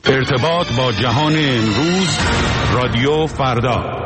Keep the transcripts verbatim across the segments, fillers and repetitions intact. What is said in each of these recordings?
ارتباط با جهان امروز، رادیو فردا.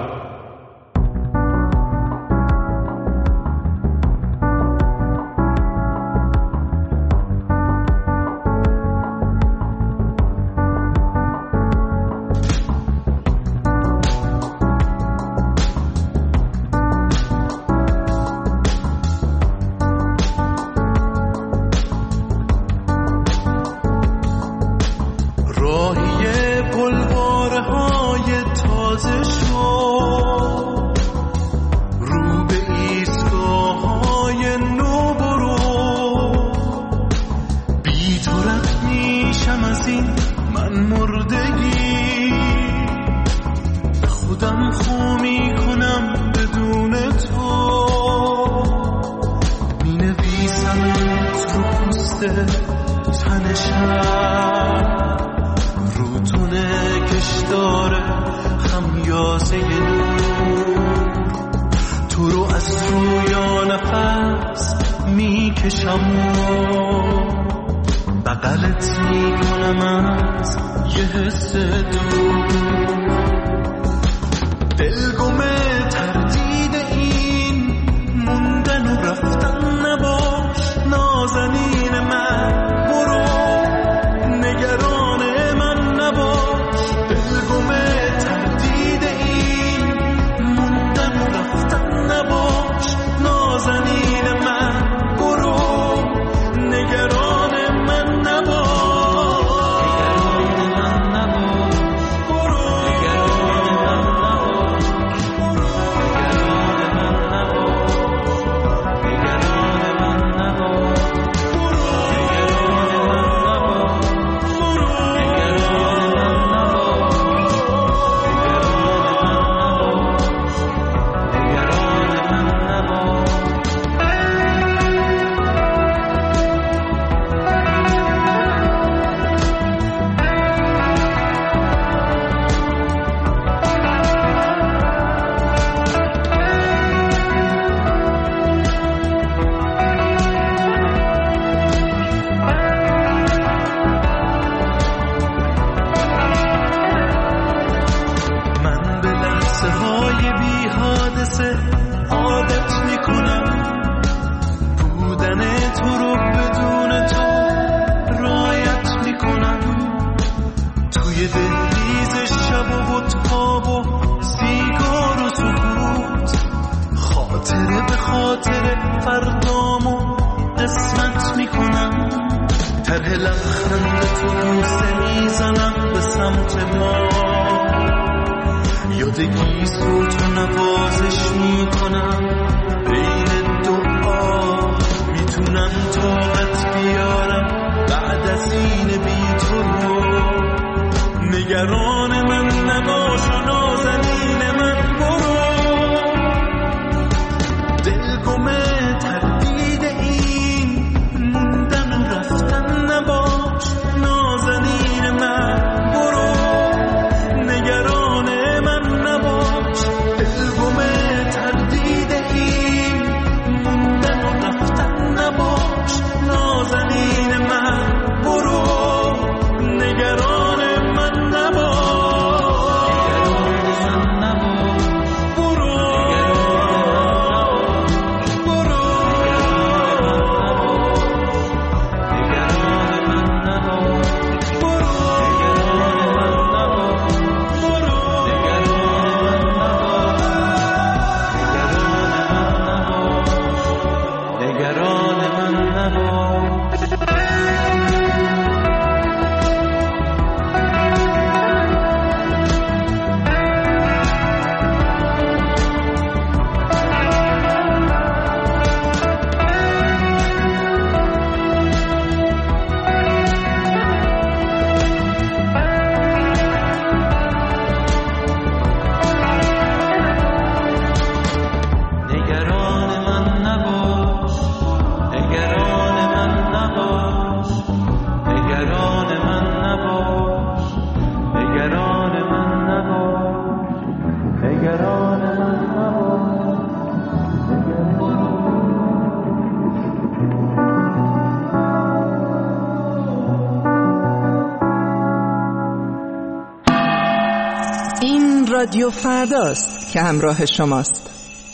این رادیو فرداست که همراه شماست.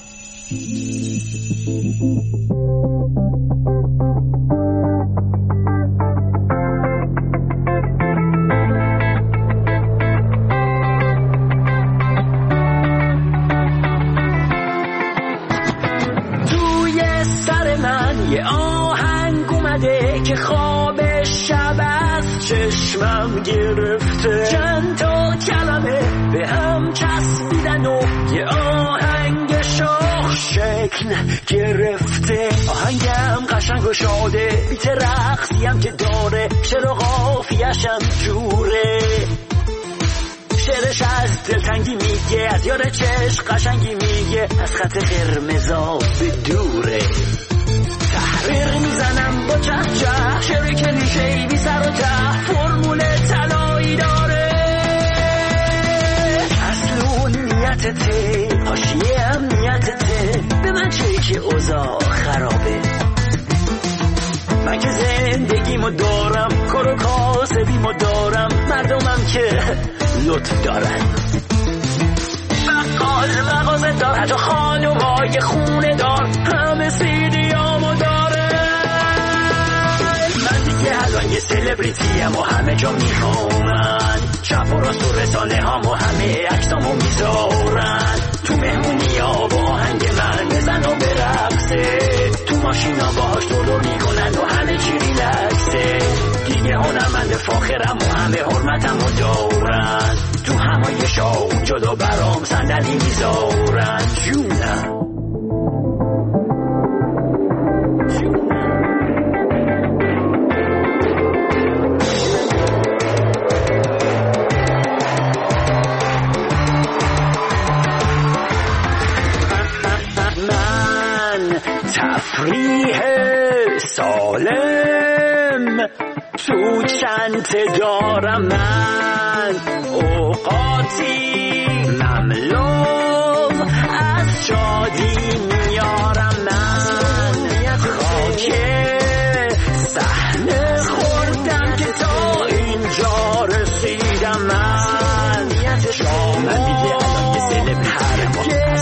توی سر من یه آهنگ اومده که خواب شب از چشمم گرفته، چند تا کلمه به هم چسبیدن و یه آهنگ شاخ شکل گرفته. آهنگم قشنگ و شاده، بیت رقصیم که داره، شعر و قافیه‌شم جوره. شعرش از دلتنگی میگه، از یار چشم قشنگی میگه، از خط قرمزا به دوره. تحریر میزنم با چه چه، شعری که میشه بی سر و ته، فرمول طلایی داره. اصل نیتته، حاشیه هم نیتته، به من چه که اوضاع خرابه. من که زندگیمو دارم، کار و کاسبیمو دارم، مردمم که لطف دارن. بقال مغازه دار، حتی خانومای خونه دار، همه سیدیامو داره. من دیگه الان یه سلبریتیم و همه جا میخوامن، چپ و راست و رسانه هم و همه عکسامو میذارن. تو مهمونی ها با آهنگ من بزن و برقصه، تو ماشینا باهاش دور دور میکنن و همه چی ریلکسه. دیگه هنرمند فاخرم و همه حرمتمو دارن، تو همایشا اونجا دا برام صندلی میذارن. جونم تفریح سالم تو چند دارم، من اوقاتی مملو از شادی میارم. من خاک صحنه خوردم که تا اینجا رسیدم. من من دیگه الان یه سلبریتیم،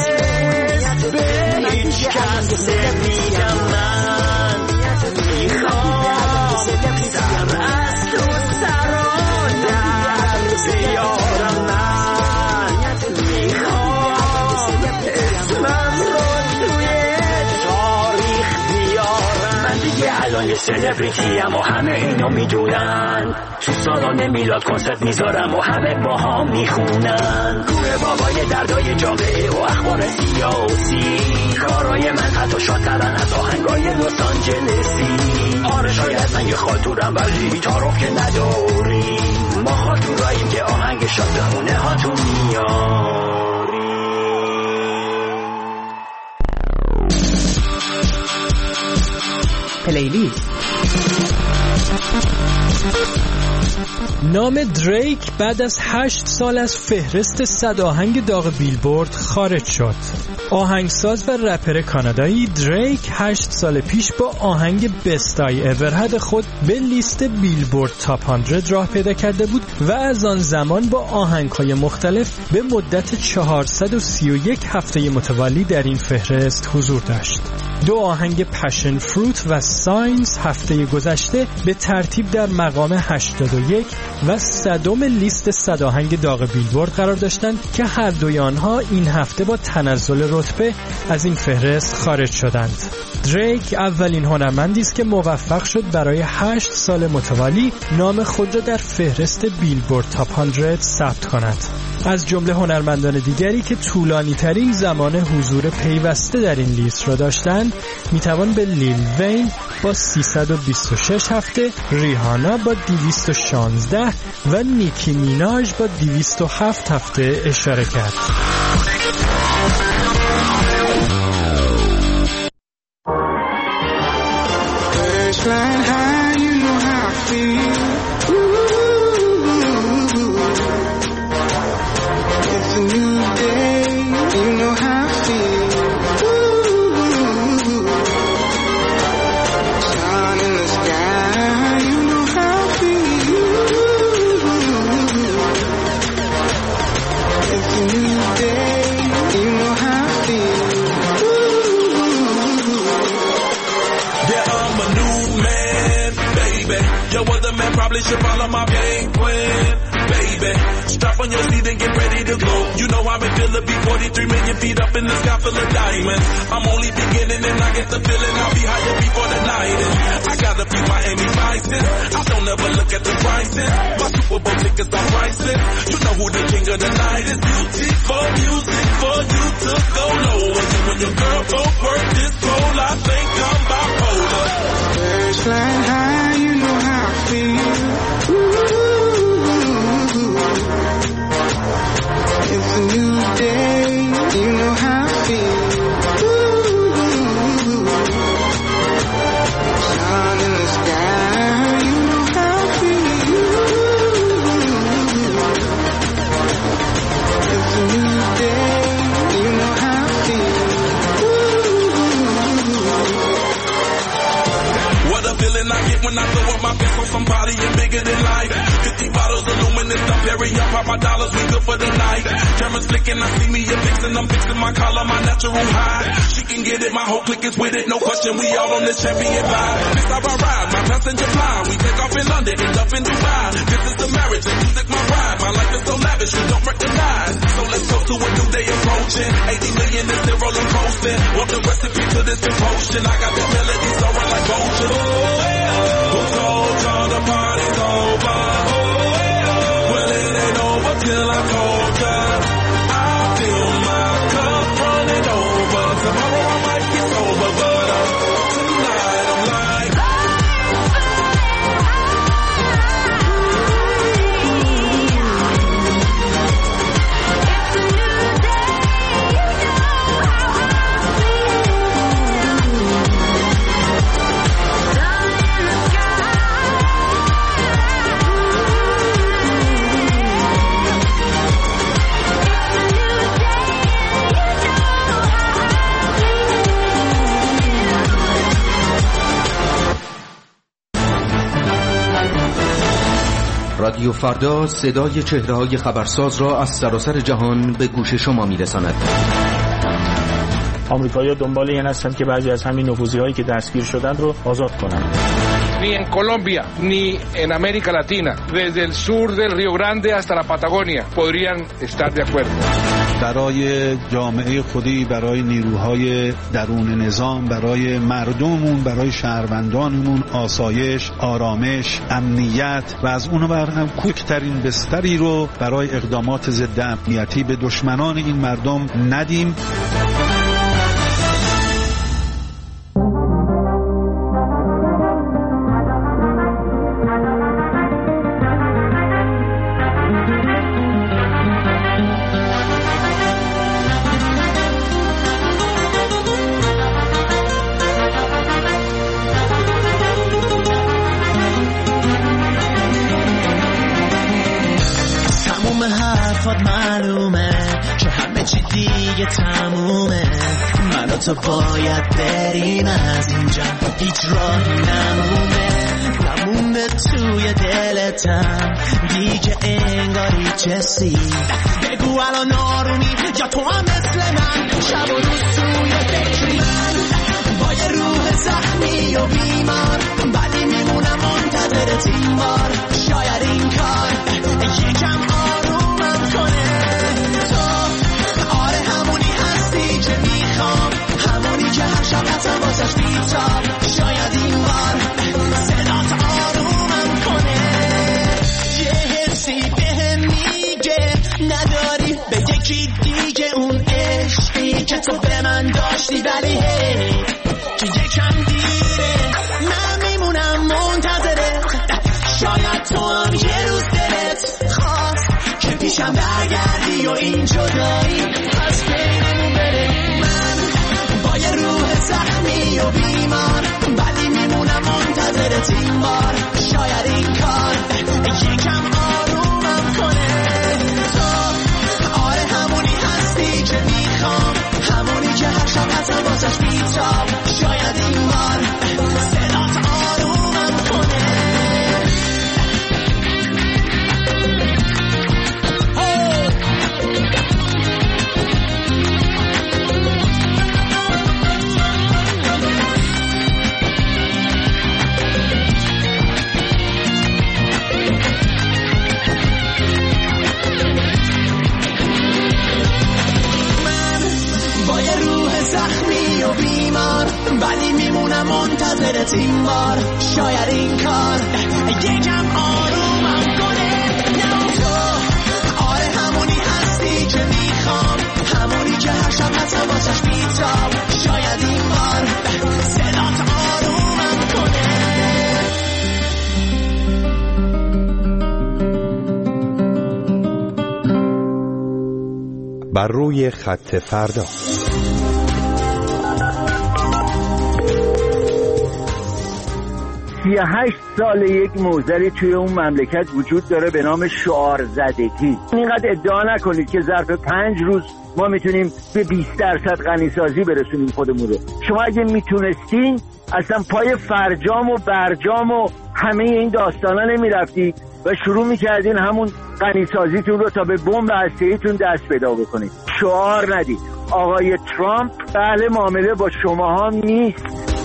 به هیچ کس نمیگم. من میخوام سر از تو سران در بیارم. من میخوام اسمم رو توی تاریخ بیارم. من دیگه الان یه سلبریتیم و همه اینو میدونن، تو سالن میلاد کنسرت میذارم و همه با هم میخونن. گوه بابای دردای جامعه و اخبار سیاسی، کارای من حتی شادترن از آهنگای لس آنجلسی. آره شاید من یه خاطورم ولی تعارف که نداریم، ما خاطوراییم که آهنگ شاد به خونه هاتون میاریم. پلیلیست. نام دریک بعد از هشت سال از فهرست صد آهنگ داغ بیلبورد خارج شد. آهنگساز و رپر کانادایی دریک هشت سال پیش با آهنگ بست آی اور هد خود به لیست بیلبورد تاپ صد راه پیدا کرده بود و از آن زمان با آهنگ‌های مختلف به مدت چهارصد و سی و یک هفته متوالی در این فهرست حضور داشت. دو آهنگ پشن فروت و ساینز هفته گذشته به ترتیب در مقام هشتاد و یک و صدم لیست صد آهنگ داغ بیلبورد قرار داشتند که هر دوی آنها این هفته با تنزل رتبه از این فهرست خارج شدند. دریک اولین هنرمندی است که موفق شد برای هشت سال متوالی نام خود را در فهرست بیلبورد تاپ صد ثبت کند. از جمله هنرمندان دیگری که طولانی ترین زمان حضور پیوسته در این لیست را داشتند میتوان به لیل وین با سیصد و بیست و شش هفته، ریهانا با دویست و شانزده و نیکی میناژ با دویست و هفت هفته اشاره کرد. It's a new follow my game plan, baby. Strap on your seat and get ready to go. You know I'm in Philly, be forty-three million feet up in the sky full of diamonds. I'm only beginning and I get the feeling I'll be higher before the night is. I got a few Miami Vices, I don't ever look at the prices. My Super Bowl tickets are priceless. You know who the king of the night is. Beautiful music for you to go low. And when your girl both work this pole, I think I'm bipolar. Birds flying high, you know how I feel. Ooh, it's a new day, you know how I feel. Ooh, sun in the sky, you know how I feel. It's a new day, you know how I feel. What a feeling I get when I throw up my fist on somebody and bigger than life. Fifty bottles of luminous, I'm Perry, I pop my dollars, we good for the night. Cameras flicking, I see me and fixing, I'm fixing my collar, my natural high. She can get it, my whole clique is with it, no question, we all on this champion vibe. This how I ride, my passenger fly. We take off in London, end up in Dubai. This is the marriage, and music my ride. My life is so lavish, you don't recognize. So let's go to a new day approaching. eighty million is still rolling coasting. Want the recipe to this devotion? I got the melody soaring like vultures. Who told y'all the party's over? Well, it ain't over till I told ya. I feel my cup running over. Tomorrow I might get sober, but uh, tonight I'm like رادیو فردا صدای چهره‌های خبرساز را از سراسر جهان به گوش شما می‌رساند. آمریکایی‌ها دنبال این هستند که بعضی از همین نفوذی‌هایی که دستگیر شدند رو آزاد کنند. Ni en Colombia, ni en América Latina, desde el sur del Río Grande hasta la Patagonia, podrían estar de acuerdo. برای جامعه خودی، برای نیروهای درون نظام، برای مردممون، برای شهروندانمون آسایش، آرامش، امنیت و از اون ور هم کوچکترین بستری رو برای اقدامات ضد امنیتی به دشمنان این مردم ندیم. تو باید بریم از اینجا، هیچ راهی نمونه نمونه توی دلتم دیگه انگاری چسی. بگو الان آرومی یا تو هم مثل من شب و روز توی فکری من با یه روح زخمی و بیمار، ولی میمونم منتظر تیم بار. شاید این کار یکم آرومم کنه. تو آره همونی هستی که میخوام، همونی که هر شب حتم واسش بیتاب. شاید این بار صدات آرومم کنه. یه حسی به میگه نداری به یکی دیگه اون عشقی که تو به من داشتی، ولی هی که یکم دیره من میمونم منتظره. شاید تو هم یه روز دلت خواست که پیشم برگردی و این جدایی از بینمون بره. من با یه روح زخمی و بیمار، ولی میمونم منتظر تیم بار. شاید این کار یکم آرومم کنه. تو آره همونی هستی که میخوام، همونی که هر شب حتم واسش بیتاب. شاید این بار صدات آرومم کنه. صدات این بار شاید این کار یکم آرومم کنه. نه تو آره همونی هستی که میخوام، همونی که هر شب هستم واسش بیتاب. شاید این بار صدات آرومم کنه. بر روی خط فردا. سی و هشت سال یک موزلی توی اون مملکت وجود داره به نام شعار زدگی. اینقدر ادعا نکنید که ظرف پنج روز ما میتونیم به بیست درصد غنیسازی برسونیم خودمون رو. شما اگه میتونستین اصلا پای فرجام و برجام و همه این داستانا نمیرفتید و شروع میکردین همون غنیسازیتون رو تا به بمب هسته‌ایتون دست پیدا بکنید. شعار ندید. آقای ترامپ اهل معامله با شماها نیست.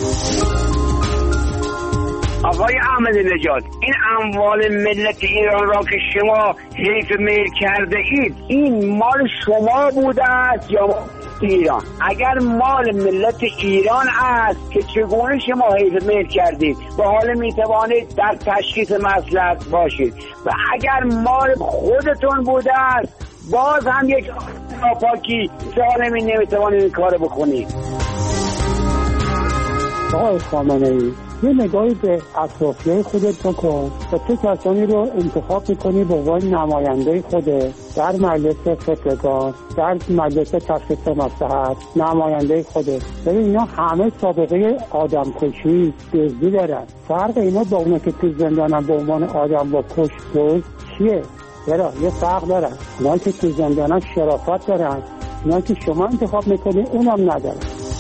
آقای احمدی نژاد، این اموال ملت ایران را که شما حیف میل کرده اید، این مال شما بوده است یا ایران؟ اگر مال ملت ایران است که چگونه شما حیف میل کردید و حالا میتوانید در تشخیص مصلحت باشید، و اگر مال خودتون بوده است باز هم یک ناپاکی سالمی نمیتوانید این کار بکنید. آقای خامنه‌ای، یه نگاهی به اطرافیای خودت بکن و چه کسانی رو انتخاب میکنی به عنوان نماینده خودت در مجلس فکرگان، در مجلس تشخیص مصلحت، نماینده خودت. ببین اینا همه سابقه آدم کشی، دزدی دارن. فرق اینا با اونا که تو زندانن به عنوان آدم با کش دزد چیه؟ چرا؟ یه فرق دارن. اونا که تو زندانن شرافت دارن، اونا که شما انتخاب میکنی اونم ندارن.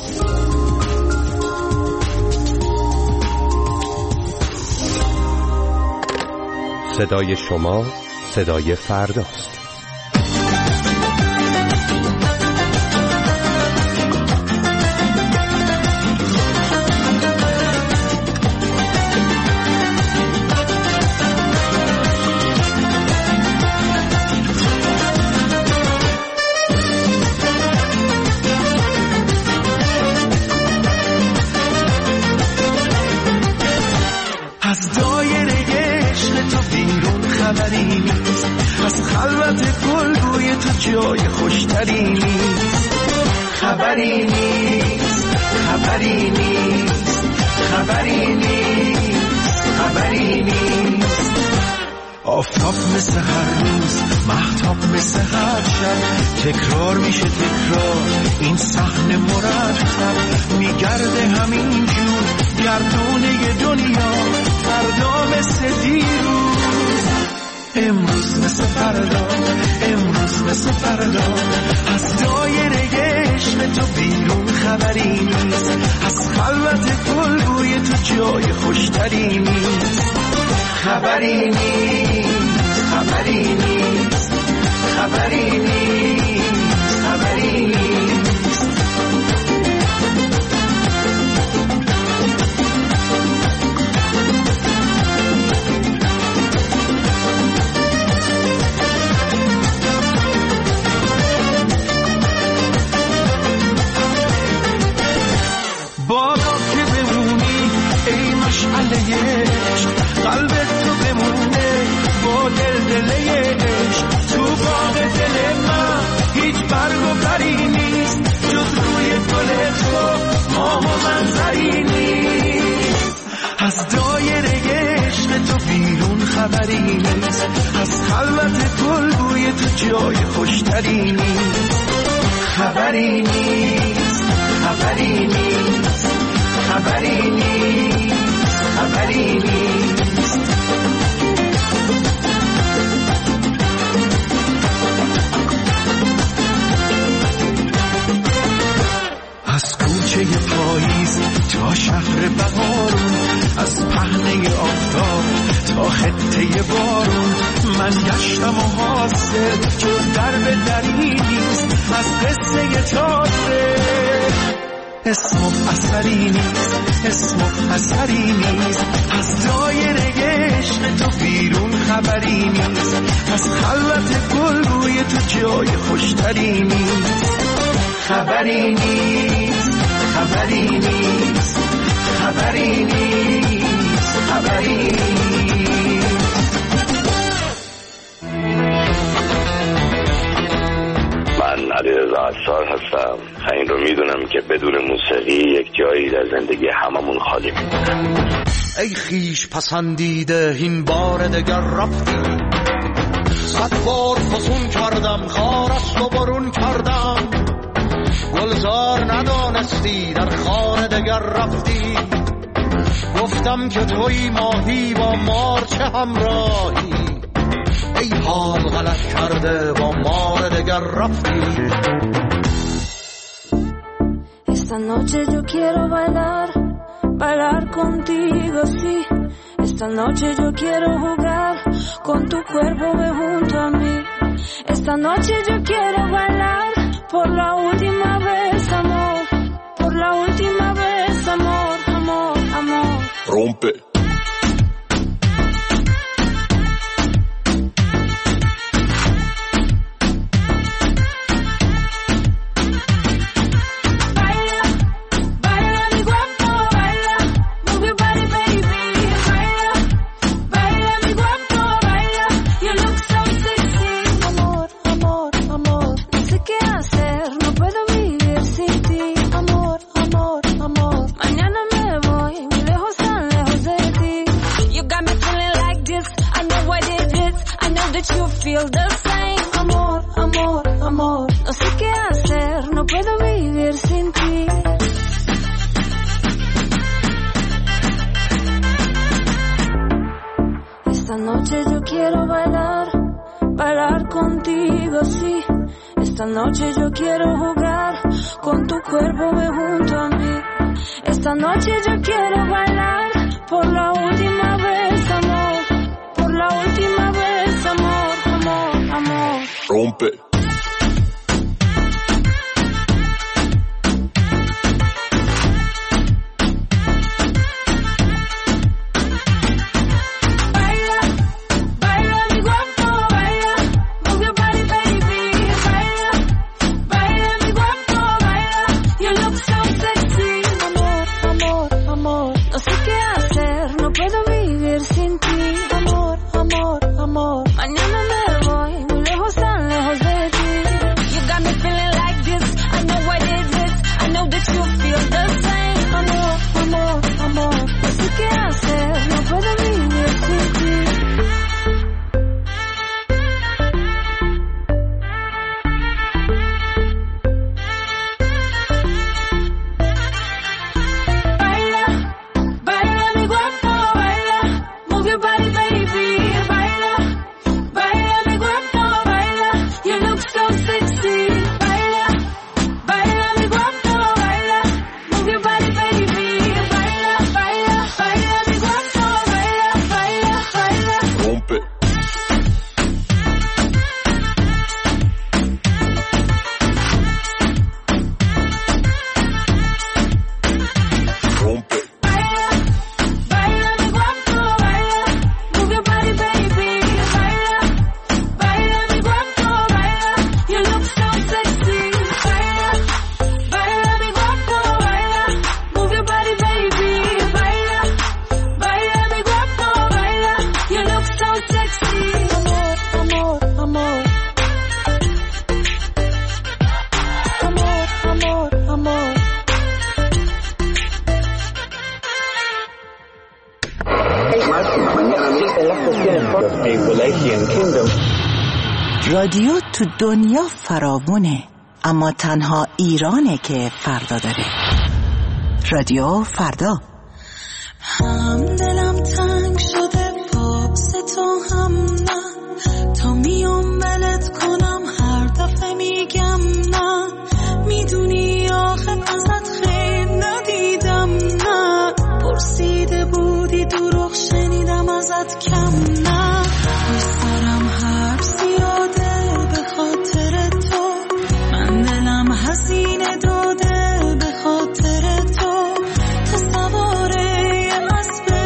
صدای شما صدای فرداست. از دایره عشق تو بیرون خبری نیست، از خلوت گلگوی تو جای خوشتری نیست. خبری نیست، خبری نیست، خبری نیست، خبری نیست. آفتاب مثل هر روز، مهتاب مثل هر شب، تکرار میشه تکرار این صحنه مرتب. میگرده همین جور گردونه دنیا، فردا مثل دیروز، امروز مثل فردا، امروز مثل فردا. از دایره عشق تو بیرون خبری نیست، از خلوت گلگوی تو جای خوشتری نیست. خبری نیست، خبری نیست، خبری نیست، خبری نیست. بادا که بمونی ای مشعله عشق، قلبت تو بمونه با دل دله عشق. تو باغ دل من هیچ برگ و بری نیست، جز روی گل تو ماه و منظری نیست. از دایره عشق تو بیرون خبری نیست، از خلوت گلگوی تو جای خوشتری نیست. خبری نیست، خبری نیست، خبری نیست، خبری نیست. از کوچه پاییز تا شهر بهارون، از پهنه آفتاب تا خطه بارون، من گشتم و حاصل جز درب دری نیست، از قصه تازه اسم و اثری نیست، اسم و اثری نیست. از دایره عشق تو بیرون خبری نیست، از خلوت گلگوی تو جای خوشتری نیست. خبری نیست، خبری نیست، خبری نیست، خبری نیست. من علیرضا عطار هستم. این رو میدونم که بدون موسیقی یک جایی در زندگی هممون خالی میمونه. ای خیش پسندیده این بار دگر رفتی، صد بار فسون کردم خارست و برون کردم، گلزار ندانستی در خانه دگر رفتی، گفتم که توی ماهی با مار چه همراهی، ای حال غلط کرده با مار دگر رفتی. Esta noche yo quiero bailar, bailar contigo, sí. Esta noche yo quiero jugar con tu cuerpo ve junto a mí. Esta noche yo quiero bailar por la última vez, amor. Por la última vez, amor, amor, amor. Rompe. You feel the same, amor, amor, amor. No sé qué hacer, no puedo vivir sin ti. Esta noche yo quiero bailar, bailar contigo, sí. Esta noche yo quiero jugar con tu cuerpo ve junto a mí. Esta noche yo quiero bailar por la última vez, amor. Por la última vez, amor, amor, amor. Rompe. رادیو تو دنیا فراوونه، اما تنها ایرانه که فردا داره. رادیو فردا. هم دلم تنگ شده پاپس تو هم نه، تا میام ولت کنم هر دفعه میگم نه، میدونی آخه ازت خیر ندیدم نه، پرسیده بودی دروغ شنیدم ازت کم نه، سرم هر زیاده به خاطر تو، من دلم هزینه داده به خاطر تو، تو سواره اسب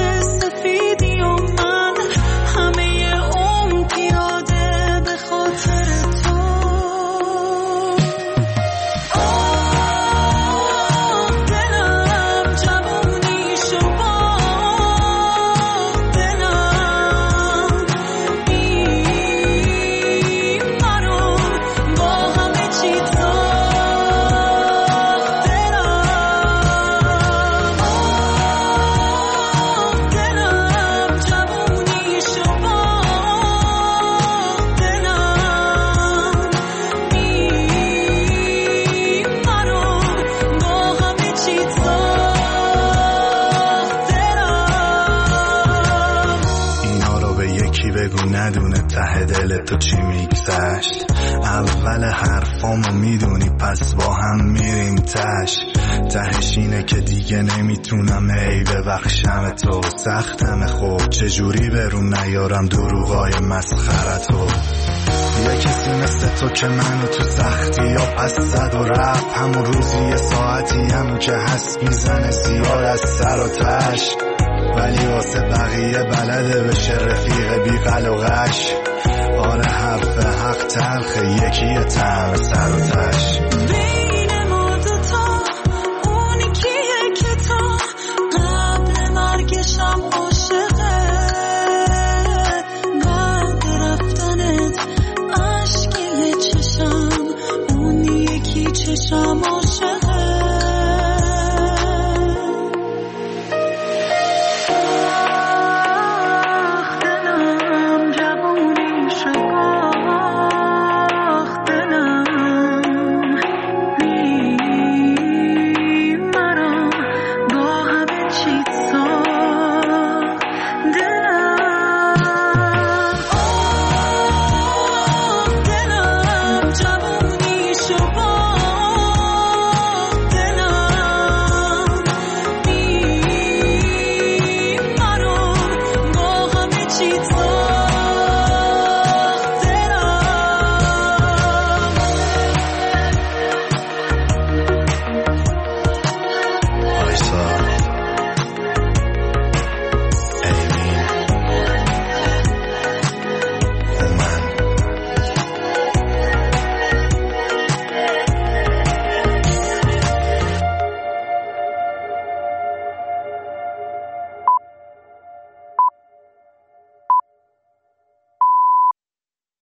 تو چی میگذشت. اول حرفامو میدونی پس با هم میریم تش. تهش اینه که دیگه نمیتونم ای ببخشم تو. سختم خوب چجوری برون نیارم دروغای مسخرتو. یه کسی مثل تو که منو تو سختی یا پس زد و رفت. همون روزی یه ساعتی همون که هست میزنه زیاد از سر و تش. ولی واسه بقیه بلده بشه رفیق بی قل و غش. آره حرف حق تلخه یکی طعم سر و تش. بین ما دوتا اونی کیه که تا قبل مرگشم عاشقه. بعد رفتنت عشق یه چشم اون یکی چشم عاشقه.